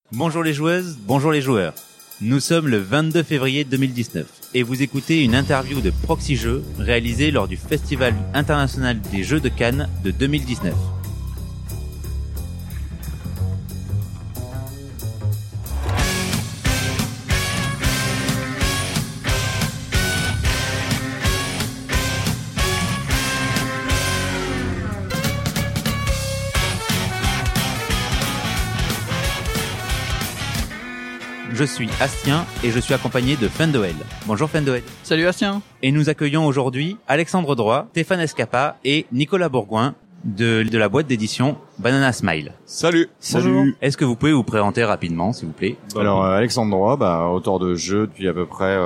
Bonjour les joueuses, bonjour les joueurs. Nous sommes le 22 février 2019 et vous écoutez une interview de Proxy Jeux réalisée lors du Festival international des jeux de Cannes de 2019. Je suis Astien et je suis accompagné de Fendoel. Bonjour Fendoel. Salut Astien. Et nous accueillons aujourd'hui Alexandre Droit, Stéphane Escapa et Nicolas Bourgoin de la boîte d'édition Banana Smile. Salut. Bonjour. Est-ce que vous pouvez vous présenter rapidement, s'il vous plaît? Alors Alexandre Droit, auteur de jeux depuis à peu près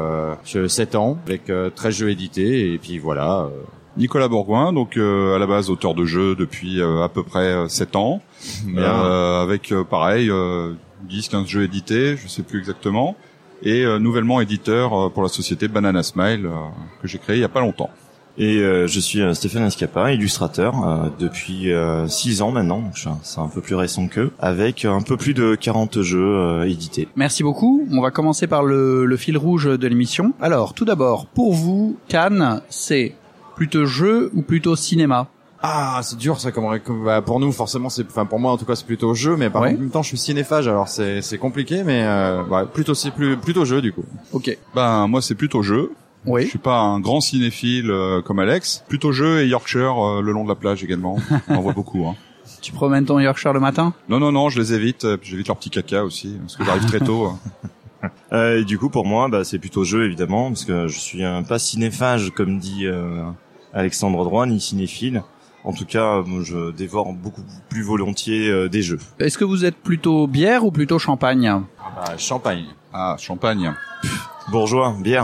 7 ans, avec 13 jeux édités, et puis voilà. Nicolas Bourgoin, donc à la base auteur de jeux depuis à peu près 7 ans, avec pareil 10-15 jeux édités, je sais plus exactement, et nouvellement éditeur pour la société Banana Smile que j'ai créé il y a pas longtemps. Et je suis Stéphane Escapa, illustrateur depuis 6 ans maintenant, donc c'est un peu plus récent qu'eux, avec un peu plus de 40 jeux édités. Merci beaucoup. On va commencer par le fil rouge de l'émission. Alors, tout d'abord, pour vous, Cannes, c'est plutôt jeu ou plutôt cinéma? Ah, c'est dur ça, pour nous forcément pour moi en tout cas c'est plutôt jeu, mais en même temps je suis cinéphage, alors c'est compliqué, mais plutôt jeu du coup. Ok. Moi c'est plutôt jeu. Oui. Je suis pas un grand cinéphile comme Alex. Plutôt jeu et Yorkshire le long de la plage également. On en voit beaucoup. Hein. Tu promènes ton Yorkshire le matin? Non, je les évite. J'évite leur petit caca aussi, parce que j'arrive très tôt. Et du coup pour moi c'est plutôt jeu évidemment, parce que je suis pas cinéphage comme dit Alexandre Droit, ni cinéphile. En tout cas, je dévore beaucoup plus volontiers des jeux. Est-ce que vous êtes plutôt bière ou plutôt champagne? Champagne. Ah, champagne. Bourgeois, bière.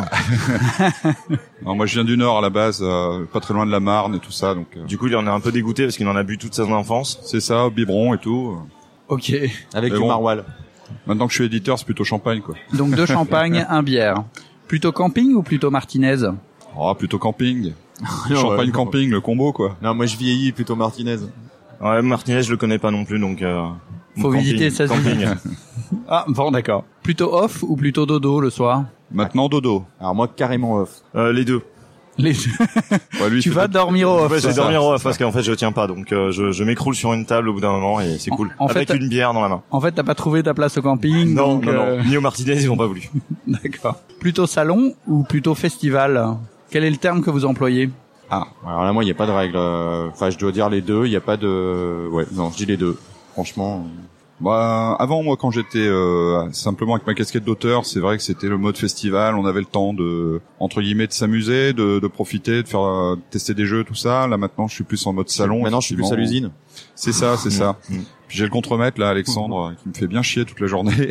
Non, moi je viens du Nord à la base, pas très loin de la Marne et tout ça, donc. Du coup, il en est un peu dégoûté parce qu'il en a bu toute son enfance. C'est ça, biberon et tout. Ok. Avec du maroilles. Maintenant que je suis éditeur, c'est plutôt champagne, quoi. Donc 2 champagnes, 1 bière. Plutôt camping ou plutôt Martinez? Oh, plutôt camping. Champagne camping, le combo, quoi. Non, moi je vieillis plutôt Martinez. Ouais, Martinez, je le connais pas non plus, donc faut visiter sa camping. Ah, bon, d'accord. Plutôt off ou plutôt dodo le soir? Maintenant, dodo. Alors moi carrément off. Les deux. Les deux. Ouais, lui, tu vas dormir au off. Ouais, je vais dormir au off parce qu'en fait je tiens pas, donc je m'écroule sur une table au bout d'un moment et c'est cool. Avec une bière dans la main. En fait, t'as pas trouvé ta place au camping? Non. Ni au Martinez, ils ont pas voulu. D'accord. Plutôt salon ou plutôt festival? Quel est le terme que vous employez? Ah, alors là moi il y a pas de règle. Je dois dire les deux. Il y a pas de. Ouais, non, je dis les deux. Franchement. Avant, moi, quand j'étais simplement avec ma casquette d'auteur, c'est vrai que c'était le mode festival. On avait le temps de, entre guillemets, de s'amuser, de profiter, de faire tester des jeux, tout ça. Là, maintenant, je suis plus en mode salon. Maintenant, je suis plus à l'usine. C'est ça. Puis j'ai le contremaître là, Alexandre, qui me fait bien chier toute la journée.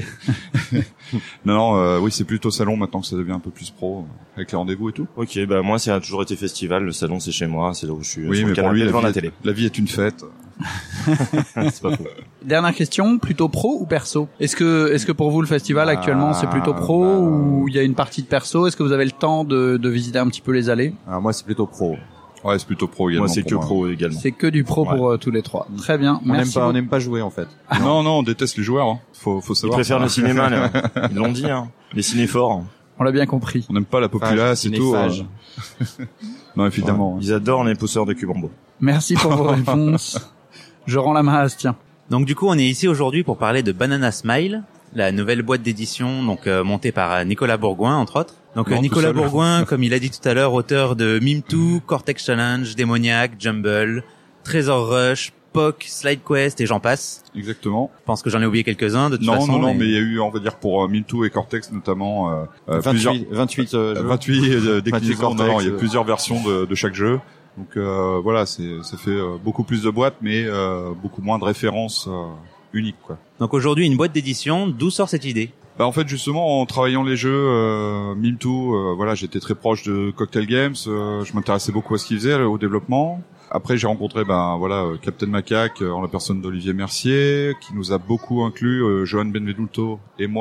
Oui, c'est plutôt salon maintenant que ça devient un peu plus pro, avec les rendez-vous et tout. Ok, moi, ça a toujours été festival. Le salon, c'est chez moi, c'est là où je suis. Oui, sur mais le pour lui, devant la télé. La vie est une fête. C'est pas faux. Dernière question, plutôt pro ou perso? Est-ce que pour vous le festival actuellement c'est plutôt pro ou il y a une partie de perso? Est-ce que vous avez le temps de visiter un petit peu les allées? Alors moi c'est plutôt pro. Ouais, c'est plutôt pro également. Moi c'est que pro également. C'est que du pro pour tous les trois. Très bien. On n'aime pas jouer en fait. Non, on déteste les joueurs. Hein. Faut savoir. Ils préfèrent le cinéma, là. Ils l'ont dit, hein. Les cinéphores. On l'a bien compris. On n'aime pas la populace et tout. Non, évidemment. Ouais. Ils adorent les pousseurs de cubes en bois. Merci pour vos réponses. Je rends la main à Astien. Donc du coup, on est ici aujourd'hui pour parler de Banana Smile, la nouvelle boîte d'édition montée par Nicolas Bourgoin entre autres. Donc Nicolas Bourgoin, comme il a dit tout à l'heure, auteur de Mime 2, Cortex Challenge, Démoniaque, Jumble, Treasure Rush, POC, Slide Quest et j'en passe. Exactement. Je pense que j'en ai oublié quelques-uns de toute façon. Non, mais il y a eu, on va dire, pour Mime 2 et Cortex notamment, 28 déclinaisons. Cortex, il y a plusieurs versions de chaque jeu. Donc voilà, ça fait beaucoup plus de boîtes, mais beaucoup moins de références uniques, quoi. Donc aujourd'hui, une boîte d'édition, d'où sort cette idée? En fait, justement, en travaillant les jeux, Mime 2, j'étais très proche de Cocktail Games. Je m'intéressais beaucoup à ce qu'ils faisaient, au développement. Après, j'ai rencontré, Captain Macaque en la personne d'Olivier Mercier, qui nous a beaucoup inclus, Johan Benvenuto et moi,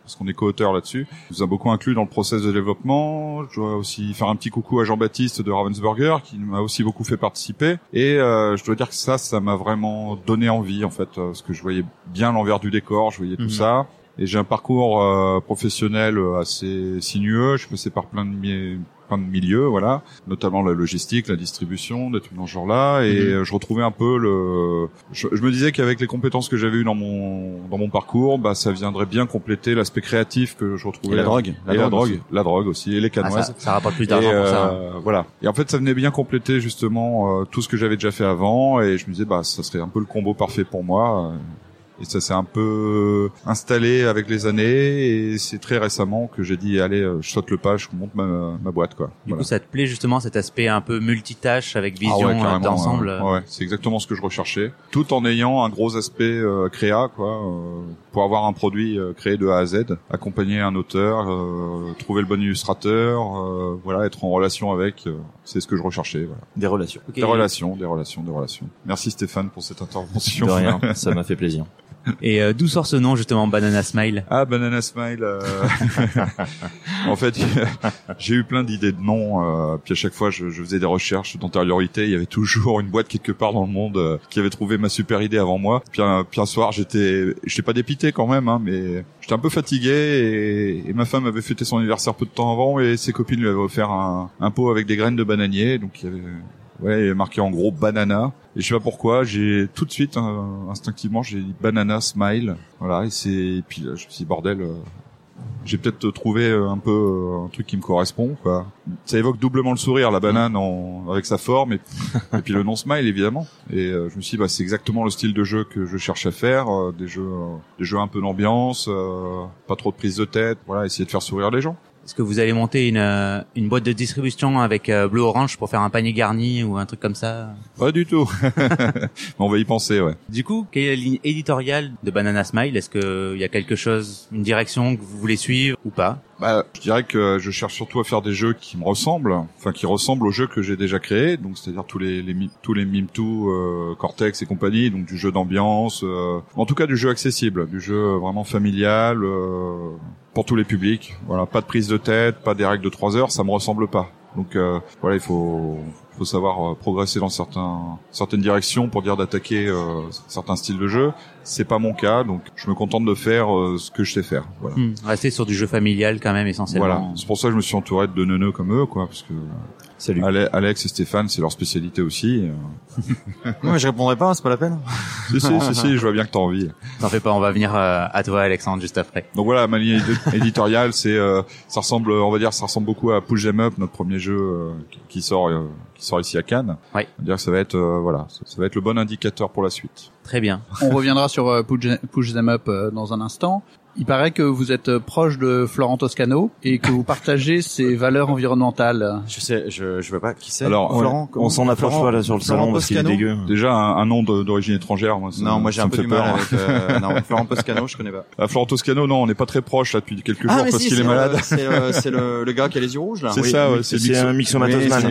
parce qu'on est co-auteur là-dessus. Il nous a beaucoup inclus dans le process de développement. Je dois aussi faire un petit coucou à Jean-Baptiste de Ravensburger qui m'a aussi beaucoup fait participer. Et je dois dire que ça m'a vraiment donné envie en fait, parce que je voyais bien l'envers du décor, je voyais tout ça. Et j'ai un parcours professionnel assez sinueux. Je suis passé par plein de milieux, voilà, notamment la logistique, la distribution, des trucs dans ce genre-là. Et je retrouvais un peu je me disais qu'avec les compétences que j'avais eues dans mon parcours, bah ça viendrait bien compléter l'aspect créatif que je retrouvais. Et la drogue aussi, et les canoises. Ça rapporte plus d'argent pour ça. Voilà. Et en fait, ça venait bien compléter justement tout ce que j'avais déjà fait avant. Et je me disais, bah ça serait un peu le combo parfait pour moi. Et ça s'est un peu installé avec les années, et c'est très récemment que j'ai dit allez, je saute le pas, je monte ma boîte quoi. Du coup, ça te plaît justement cet aspect un peu multitâche avec vision d'ensemble. Ouais, c'est exactement ce que je recherchais, tout en ayant un gros aspect créa quoi, pour avoir un produit créé de A à Z, accompagner un auteur, trouver le bon illustrateur, voilà, être en relation avec, c'est ce que je recherchais. Voilà. Des relations. Okay. Des relations. Merci Stéphane pour cette intervention. De rien, ça m'a fait plaisir. Et d'où sort ce nom justement, Banana Smile? Ah, Banana Smile. En fait, j'ai eu plein d'idées de noms. Puis à chaque fois, je faisais des recherches d'antériorité. Il y avait toujours une boîte quelque part dans le monde qui avait trouvé ma super idée avant moi. Puis un soir, j'étais pas dépité quand même, hein, mais j'étais un peu fatigué et ma femme avait fêté son anniversaire peu de temps avant et ses copines lui avaient offert un pot avec des graines de bananier. Donc il y avait il y avait marqué en gros banana. Et je sais pas pourquoi, j'ai tout de suite instinctivement j'ai dit Banana Smile. Voilà, et puis là, je me suis dit bordel, j'ai peut-être trouvé un peu un truc qui me correspond quoi. Ça évoque doublement le sourire, la banane avec sa forme et puis le nom Smile évidemment. Et je me suis dit c'est exactement le style de jeu que je cherche à faire, des jeux un peu d'ambiance, pas trop de prise de tête, voilà, essayer de faire sourire les gens. Est-ce que vous allez monter une boîte de distribution avec Bleu Orange pour faire un panier garni ou un truc comme ça? Pas du tout. On va y penser, ouais. Du coup, quelle est la ligne éditoriale de Banana Smile? Est-ce que il y a quelque chose, une direction que vous voulez suivre ou pas? Je dirais que je cherche surtout à faire des jeux qui me ressemblent, enfin qui ressemblent aux jeux que j'ai déjà créés, donc c'est-à-dire tous les Mime2, Cortex et compagnie, donc du jeu d'ambiance, en tout cas du jeu accessible, du jeu vraiment familial, pour tous les publics. Voilà, pas de prise de tête, pas des règles de 3 heures, ça me ressemble pas. Donc voilà, il faut savoir progresser dans certaines directions pour dire d'attaquer certains styles de jeu. C'est pas mon cas, donc je me contente de faire ce que je sais faire. Voilà. Rester sur du jeu familial quand même essentiellement. Voilà, c'est pour ça que je me suis entouré de neuneux comme eux, quoi, parce que salut. Alex et Stéphane, c'est leur spécialité aussi. Ouais, je répondrai pas, c'est pas la peine. Si, je vois bien que t'as envie. T'en fais pas, on va venir à toi, Alexandre, juste après. Donc voilà, ma ligne éditoriale, ça ressemble beaucoup à Push 'em Up, notre premier jeu qui sort ici à Cannes. Oui. On va dire que ça va être ça va être le bon indicateur pour la suite. Très bien. On reviendra sur Push 'em Up dans un instant. Il paraît que vous êtes proche de Florent Toscano et que vous partagez ses valeurs environnementales. Je vois pas qui c'est. Alors, Florent, on s'en approche pas là sur le salon parce qu'il est dégueu. Déjà un nom d'origine étrangère, moi. Moi j'ai un peu du mal avec non, Florent Toscano, je connais pas. Florent Toscano, non, on n'est pas très proche là depuis quelques jours parce qu'il est malade. C'est le gars qui a les yeux rouges là. C'est ça, c'est un Myxomatosman.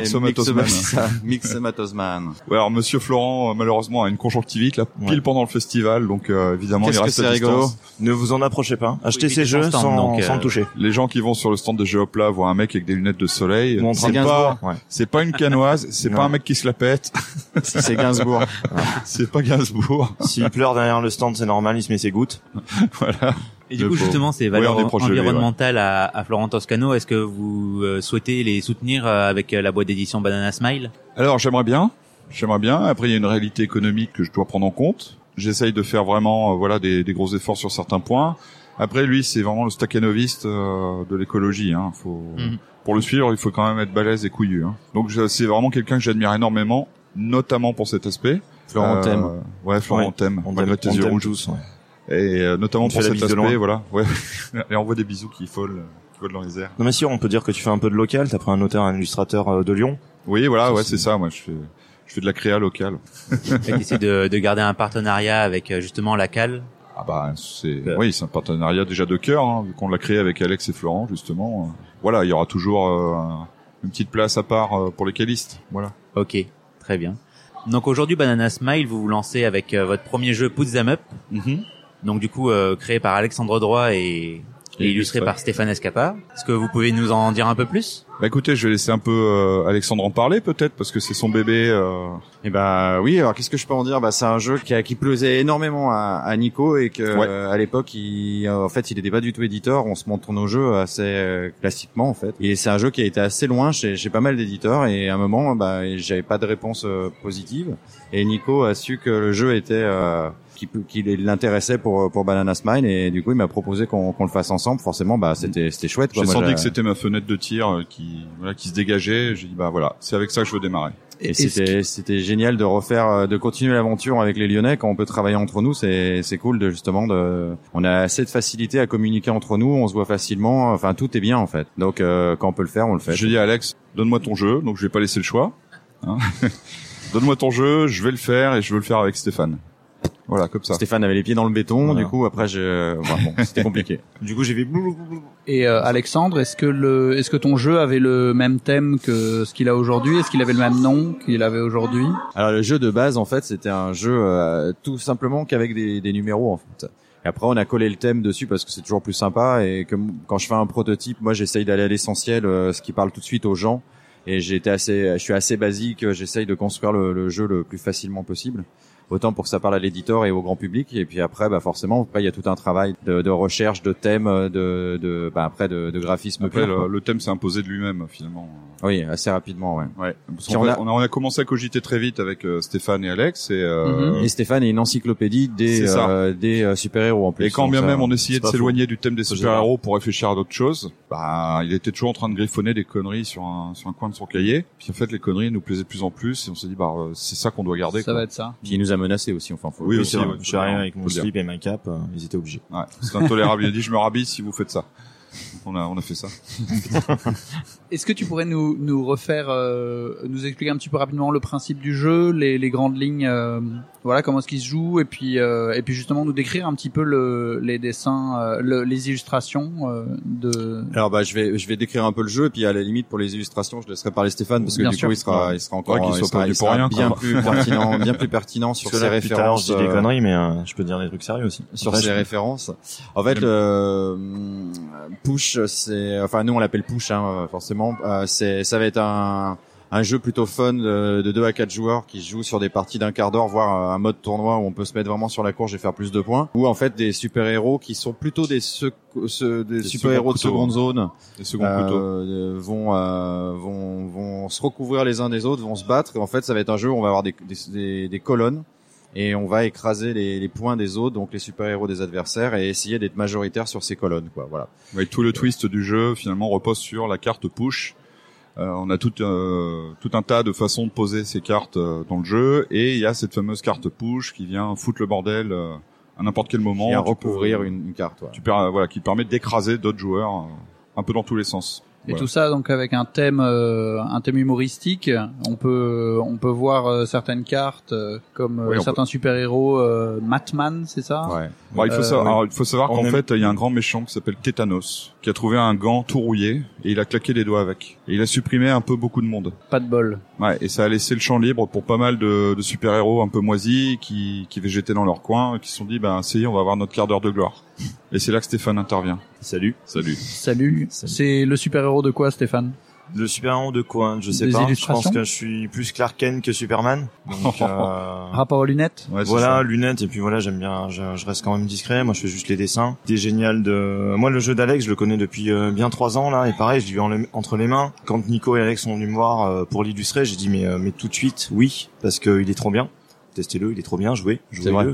Myxomatosman. Ouais, alors monsieur Florent malheureusement a une conjonctivite là pile pendant le festival, donc évidemment il reste à distance. Ne vous en approchez pas. Achetez ces jeux sans le toucher. Les gens qui vont sur le stand de Géopla voient un mec avec des lunettes de soleil. C'est pas une canoise, c'est pas un mec qui se la pète. C'est Gainsbourg. C'est pas Gainsbourg. S'il pleure derrière le stand, c'est normal, il se met ses gouttes. Voilà. Et du coup, justement, ces valeurs environnementales à Florent Toscano, est-ce que vous souhaitez les soutenir avec la boîte d'édition Banana Smile? Alors, j'aimerais bien. Après, il y a une réalité économique que je dois prendre en compte. J'essaye de faire vraiment des gros efforts sur certains points. Après, lui, c'est vraiment le stakhanoviste de l'écologie. Hein. Pour le suivre, il faut quand même être balèze et couillu. Hein. Donc, c'est vraiment quelqu'un que j'admire énormément, notamment pour cet aspect. Florent t'aime. Ouais, Florent t'aime. Malgré tes yeux rouges. Et notamment pour cet aspect, voilà. Ouais. Et on voit des bisous qui volent dans les airs. Non mais si, on peut dire que tu fais un peu de local. T'as pris un auteur, un illustrateur de Lyon. Oui, voilà, c'est ça. Moi, je fais de la créa locale. Et t'essaies de garder un partenariat avec justement la Cale. Ah bah c'est un partenariat déjà de cœur, hein, vu qu'on l'a créé avec Alex et Florent justement. Voilà, il y aura toujours une petite place à part pour les calistes. Voilà. Ok, très bien. Donc aujourd'hui, Banana Smile, vous vous lancez avec votre premier jeu Put 'em Up. Donc du coup créé par Alexandre Droit et et illustré par Stéphane Escapa. Est-ce que vous pouvez nous en dire un peu plus? Bah écoutez, je vais laisser un peu Alexandre en parler peut-être parce que c'est son bébé. Et bah oui, alors qu'est-ce que je peux en dire? Bah c'est un jeu qui plaisait énormément à Nico et que à l'époque en fait il était pas du tout éditeur, on se montre nos jeux assez classiquement en fait. Et c'est un jeu qui a été assez loin chez pas mal d'éditeurs et à un moment bah j'avais pas de réponse positive et Nico a su que le jeu était qui l'intéressait pour Banana Smile et du coup il m'a proposé qu'on le fasse ensemble. Forcément bah c'était chouette quoi. J'ai senti que c'était ma fenêtre de tir qui se dégageait. J'ai dit bah voilà, c'est avec ça que je veux démarrer. Et c'était génial de continuer l'aventure avec les Lyonnais quand on peut travailler entre nous. C'est cool on a assez de facilité à communiquer entre nous, on se voit facilement. Enfin tout est bien en fait. Donc quand on peut le faire, on le fait. J'ai dit à Alex, donne-moi ton jeu. Donc je vais pas laisser le choix. Hein donne-moi ton jeu, je vais le faire et je veux le faire avec Stéphane. Voilà, comme ça. Stéphane avait les pieds dans le béton, voilà. Du coup après c'était compliqué. Du coup j'ai fait Et Alexandre, est-ce que ton jeu avait le même thème que ce qu'il a aujourd'hui? Est-ce qu'il avait le même nom qu'il avait aujourd'hui? Alors le jeu de base en fait, c'était un jeu tout simplement qu'avec des numéros en fait. Et après on a collé le thème dessus parce que c'est toujours plus sympa et que quand je fais un prototype, moi j'essaye d'aller à l'essentiel, ce qui parle tout de suite aux gens et je suis assez basique, j'essaye de construire le jeu le plus facilement possible. Autant pour que ça parle à l'éditeur et au grand public et puis après forcément il y a tout un travail de recherche de thèmes de graphisme après pur, le thème s'est imposé de lui-même finalement. Oui, assez rapidement Parce on a commencé à cogiter très vite avec Stéphane et Alex et Stéphane est une encyclopédie des super-héros en plus. Et quand bien même on essayait de s'éloigner du thème des super-héros pour réfléchir à d'autres choses, bah il était toujours en train de griffonner des conneries sur un coin de son cahier. Puis en fait les conneries nous plaisaient de plus en plus et on s'est dit bah c'est ça qu'on doit garder. Ça va être ça. Puis il nous a menacé aussi, enfin faut. Oui, aussi. Je suis arrivé avec mon slip et ma cape, ils étaient obligés. Ouais, c'est intolérable. Il a dit je me rhabille si vous faites ça. On a fait ça. Est-ce que tu pourrais nous refaire, nous expliquer un petit peu rapidement le principe du jeu, les grandes lignes, voilà comment est-ce qu'il se joue, et puis justement nous décrire un petit peu les dessins, les illustrations de. Alors bah je vais décrire un peu le jeu, et puis à la limite pour les illustrations je laisserai parler Stéphane parce que Bien du sûr. coup il sera encore il sera bien plus pertinent sur ses références. Je dis des conneries, mais je peux dire des trucs sérieux aussi. Sur ses références. En fait Push, nous on l'appelle Push forcément. Ça va être un jeu plutôt fun de 2 à 4 joueurs qui se joue sur des parties d'un quart d'heure, voire un mode tournoi où on peut se mettre vraiment sur la courge et faire plus de points. Ou en fait des super-héros qui sont plutôt des super-héros de seconde zone. Des seconds couteaux. Vont se recouvrir les uns des autres, vont se battre. Et en fait ça va être un jeu où on va avoir des colonnes. Et on va écraser les points des autres, donc les super-héros des adversaires, et essayer d'être majoritaire sur ces colonnes, quoi. Voilà. Ouais, tout le twist du jeu finalement repose sur la carte push. On a tout un tas de façons de poser ces cartes dans le jeu, et il y a cette fameuse carte push qui vient foutre le bordel à n'importe quel moment. Et à recouvrir une carte. Ouais. Qui permet d'écraser d'autres joueurs un peu dans tous les sens. Et tout ça donc avec un thème humoristique. On peut voir certaines cartes comme certains super-héros, Matman, c'est ça? Ouais. Bon, il faut savoir qu'en fait il y a un grand méchant qui s'appelle Tétanos qui a trouvé un gant tout rouillé et il a claqué les doigts avec. Et il a supprimé un peu beaucoup de monde. Pas de bol. Ouais, et ça a laissé le champ libre pour pas mal de super-héros un peu moisis qui végétaient dans leur coin et qui se sont dit ça y est, on va avoir notre quart d'heure de gloire. Et c'est là que Stéphane intervient. Salut. C'est le super-héros de quoi, Stéphane? Le super-héros de quoi? Je sais pas. Je pense que je suis plus Clark Kent que Superman. Donc, rapport aux lunettes? Ouais, voilà, lunettes, et puis voilà, j'aime bien, je reste quand même discret. Moi, je fais juste les dessins. C'était génial moi, le jeu d'Alex, je le connais depuis bien 3 ans, là, et pareil, je l'ai eu entre les mains. Quand Nico et Alex sont venus me voir pour l'illustrer, j'ai dit, mais tout de suite, oui, parce que il est trop bien. Testez-le, il est trop bien, jouez-le,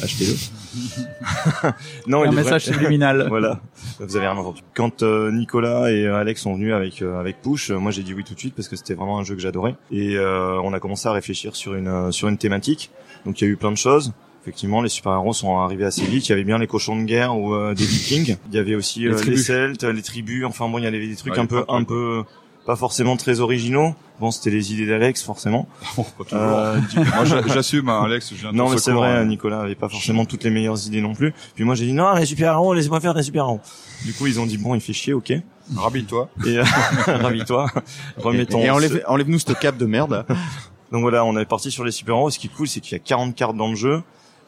achetez-le. Non, un message subliminal. Voilà. Vous avez rien entendu. Quand Nicolas et Alex sont venus avec Push, moi j'ai dit oui tout de suite parce que c'était vraiment un jeu que j'adorais. Et on a commencé à réfléchir sur une thématique. Donc il y a eu plein de choses. Effectivement, les super-héros sont arrivés assez vite. Il y avait bien les cochons de guerre ou des Vikings. Il y avait aussi les Celtes, les tribus. Enfin bon, il y avait des trucs un peu pas forcément très originaux. Bon, c'était les idées d'Alex, forcément. Moi, j'assume, Alex. Non, mais c'est vrai, Nicolas avait pas forcément toutes les meilleures idées non plus. Puis moi, j'ai dit, non, les super-héros, laissez-moi faire des super-héros. Du coup, ils ont dit, bon, il fait chier, ok. Rhabille-toi. Et, rhabille-toi. Remettons. Et enlève-nous cette cape de merde. Donc voilà, on est parti sur les super-héros. Ce qui est cool, c'est qu'il y a 40 cartes dans le jeu.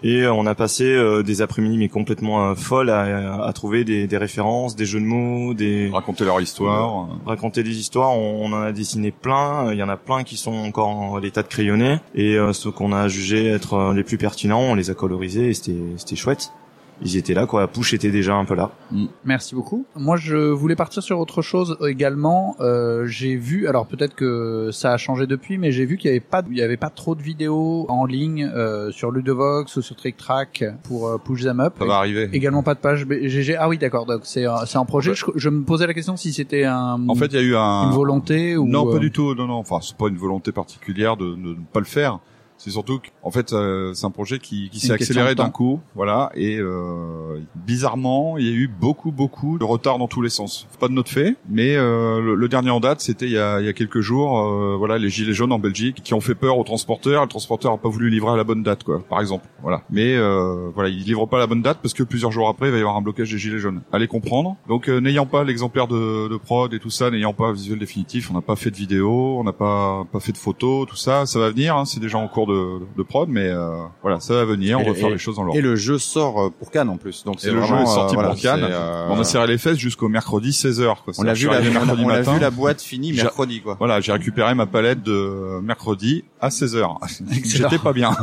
Et on a passé des après-midi mais complètement folles à trouver des références, des jeux de mots, raconter leur histoire, raconter des histoires. On en a dessiné plein. Il y en a plein qui sont encore en l'état de crayonner. Et ceux qu'on a jugé être les plus pertinents, on les a colorisés et c'était chouette. Ils étaient là, quoi. Push était déjà un peu là. Merci beaucoup. Moi, je voulais partir sur autre chose également. J'ai vu, alors peut-être que ça a changé depuis, mais j'ai vu qu'il y avait pas trop de vidéos en ligne sur Ludovox ou sur Trick Track pour Push Them Up. Ça va arriver. Également pas de page GG. Ah oui, d'accord. Donc c'est un projet. Je me posais la question si c'était En fait, il y a eu une volonté ou non, pas du tout. Non. Enfin, c'est pas une volonté particulière de ne pas le faire. C'est surtout qu'en fait, c'est un projet qui s'est accéléré d'un coup, voilà. Et bizarrement, il y a eu beaucoup de retard dans tous les sens. Pas de notre fait, mais le dernier en date, c'était il y a quelques jours. Voilà, les gilets jaunes en Belgique qui ont fait peur aux transporteurs. Le transporteur a pas voulu livrer à la bonne date, quoi, par exemple. Voilà. Mais voilà, il livre pas à la bonne date parce que plusieurs jours après, il va y avoir un blocage des gilets jaunes. Allez comprendre. Donc, n'ayant pas l'exemplaire de prod et tout ça, n'ayant pas un visuel définitif, on n'a pas fait de vidéo, on n'a pas fait de photos, tout ça. Ça va venir. Hein, c'est déjà en cours de prod, mais voilà, ça va venir. On va faire les choses dans l'ordre. Et le jeu sort pour Cannes en plus, donc c'est le jeu est sorti pour Cannes. On a serré les fesses jusqu'au mercredi 16h. Quoi. On a vu la boîte finie mercredi, quoi. Voilà, j'ai récupéré ma palette de mercredi à 16h. J'étais pas bien.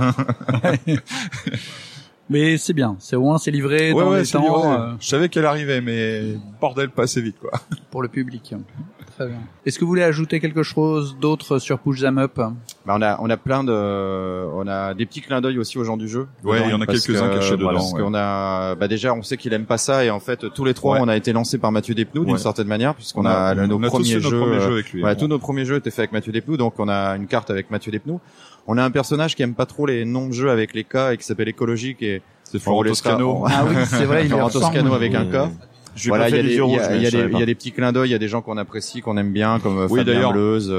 Mais c'est bien, c'est au moins c'est livré dans les temps. Je savais qu'elle arrivait, mais bordel, pas assez vite, quoi. Pour le public. Très bien. Est-ce que vous voulez ajouter quelque chose d'autre sur Push Them Up? On a des petits clins d'œil aussi aux gens du jeu. Ouais, il y en a quelques-uns cachés dedans. Parce qu'on a, déjà, on sait qu'il aime pas ça, et en fait, tous les trois, on a été lancés par Mathieu Despnous d'une certaine manière, puisqu'on a nos premiers jeux avec lui. Tous nos premiers jeux étaient faits avec Mathieu Despnous, donc on a une carte avec Mathieu Despnous. On a un personnage qui aime pas trop les noms de jeux avec les K et qui s'appelle Écologique, et c'est Florent Toscano. Ah oui, c'est vrai, il Florent Toscano avec un K. Voilà, il y a des petits clins d'œil, il y a des gens qu'on apprécie, qu'on aime bien, comme Fabien Bleuze,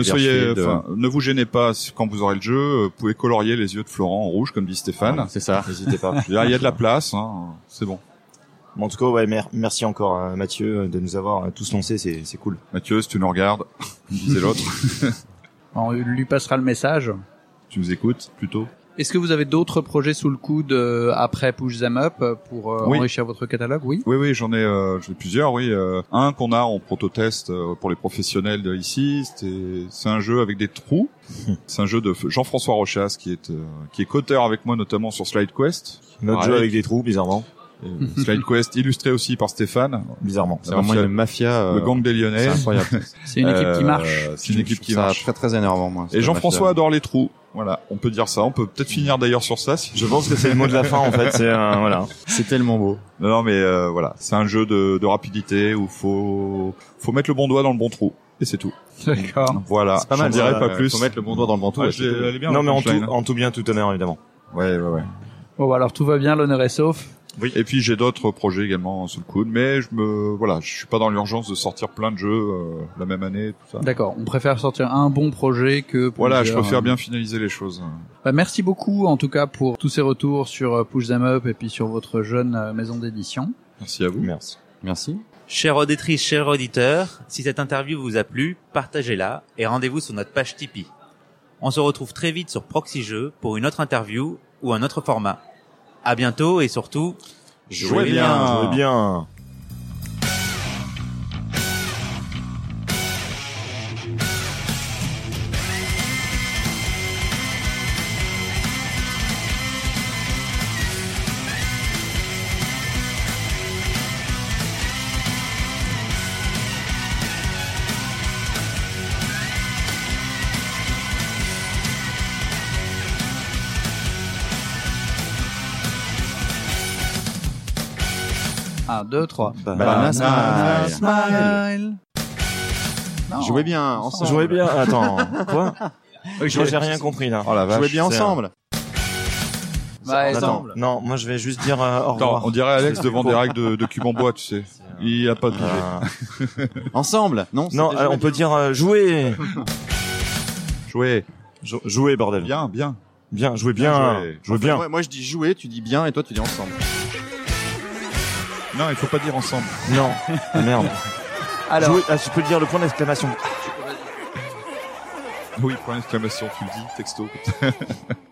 ne vous gênez pas quand vous aurez le jeu, vous pouvez colorier les yeux de Florent en rouge, comme dit Stéphane. Ah, c'est ça. N'hésitez pas. Il y a de la place, hein. C'est bon. En tout cas, ouais, merci encore Mathieu de nous avoir tous lancés, c'est cool. Mathieu, si tu nous regardes, disait l'autre. On lui passera le message. Tu nous écoutes plutôt. Est-ce que vous avez d'autres projets sous le coude après Push Them Up pour enrichir votre catalogue? Oui, j'en ai plusieurs. Oui, un qu'on a en prototest pour les professionnels de ici. C'est un jeu avec des trous. C'est un jeu de Jean-François Rochas qui est co-auteur avec moi notamment sur Slide Quest. Notre jeu avec des trous, bizarrement. Slide Quest illustré aussi par Stéphane, bizarrement. C'est vraiment une mafia. Le gang des Lyonnais. C'est incroyable. C'est une équipe qui marche. C'est une équipe qui marche. Très très énervant, moi. Et Jean-François adore les trous. Voilà, on peut dire ça. On peut peut-être finir d'ailleurs sur ça. Je pense que c'est le mot de la fin en fait. C'est voilà. C'est tellement beau. Non mais voilà, c'est un jeu de rapidité où faut mettre le bon doigt dans le bon trou. Et c'est tout. D'accord. Voilà. C'est pas mal. Je dirais pas plus. Faut mettre le bon doigt dans le bon trou. Non mais en tout bien, tout honneur évidemment. Ouais. Bon, alors tout va bien, l'honneur est sauf. Oui. Et puis j'ai d'autres projets également sous le coude, mais je suis pas dans l'urgence de sortir plein de jeux la même année, tout ça. D'accord. On préfère sortir un bon projet que plusieurs. Voilà, je préfère bien finaliser les choses. Merci beaucoup en tout cas pour tous ces retours sur Push Them Up et puis sur votre jeune maison d'édition. Merci à vous. Merci. Chère auditrice, chers auditeurs, si cette interview vous a plu, partagez-la et rendez-vous sur notre page Tipeee. On se retrouve très vite sur Proxy Jeux pour une autre interview ou un autre format. À bientôt et surtout, jouez bien. Un, deux, trois. Banana Smile. Non, jouez bien ensemble. Jouez bien. Attends, quoi? J'ai rien compris là. Oh la vache. Jouez bien ensemble. Ensemble. Non, moi je vais juste dire au revoir. On dirait Alex devant des règles de cube en bois, tu sais. Il a pas de budget. Ensemble. Non, on peut dire jouer. Jouer, bordel. Bien. Jouez bien. Jouez bien. Moi je dis jouer, tu dis bien, et toi tu dis ensemble. Non, il faut pas dire ensemble. Non. Ah, merde. Alors, jouer, tu peux dire le point d'exclamation. Oui, point d'exclamation, tu le dis, texto.